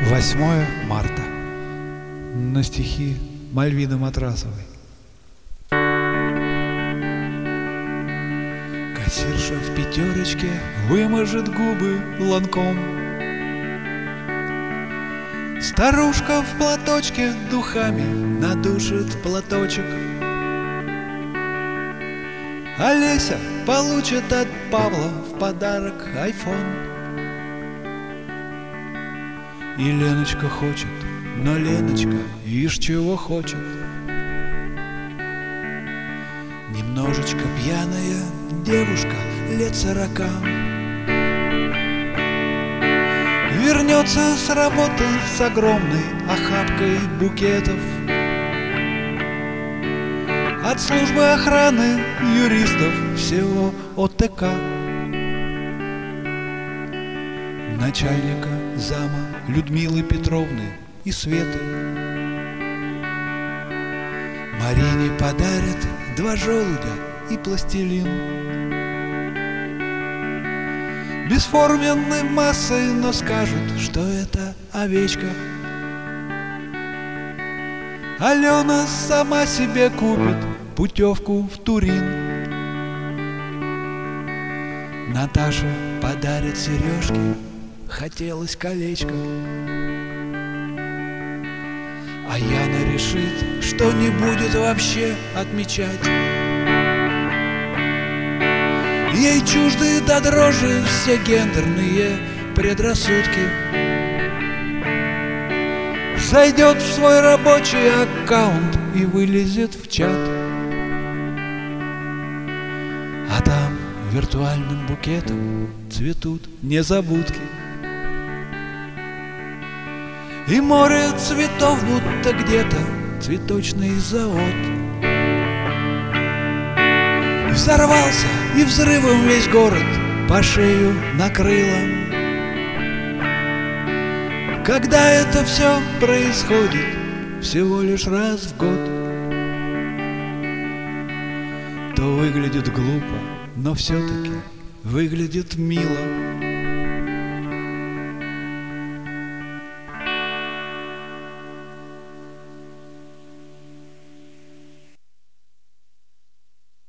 8 марта. На стихи Мальвины Матрасовой. Кассирша в пятерочке вымажет губы ланком. Старушка в платочке духами надушит платочек. Олеся получит от Павла в подарок айфон. И Леночка хочет, но Леночка, ишь чего хочет. Немножечко пьяная девушка лет 40 вернется с работы с огромной охапкой букетов. От службы охраны юристов всего ОТК, начальника зама Людмилы Петровны и Светы. Марине подарят 2 желудя и пластилин. Бесформенной массой, но скажут, что это овечка. Алена сама себе купит путевку в Турин. Наташа подарит сережки, хотелось колечко. А Яна решит, что не будет вообще отмечать. Ей чужды до дрожи все гендерные предрассудки. Зайдет в свой рабочий аккаунт и вылезет в чат. А там виртуальным букетом цветут незабудки. И море цветов, будто где-то цветочный завод. Взорвался, и взрывом весь город по шею накрыло. Когда это все происходит всего лишь раз в год, то выглядит глупо, но все-таки выглядит мило.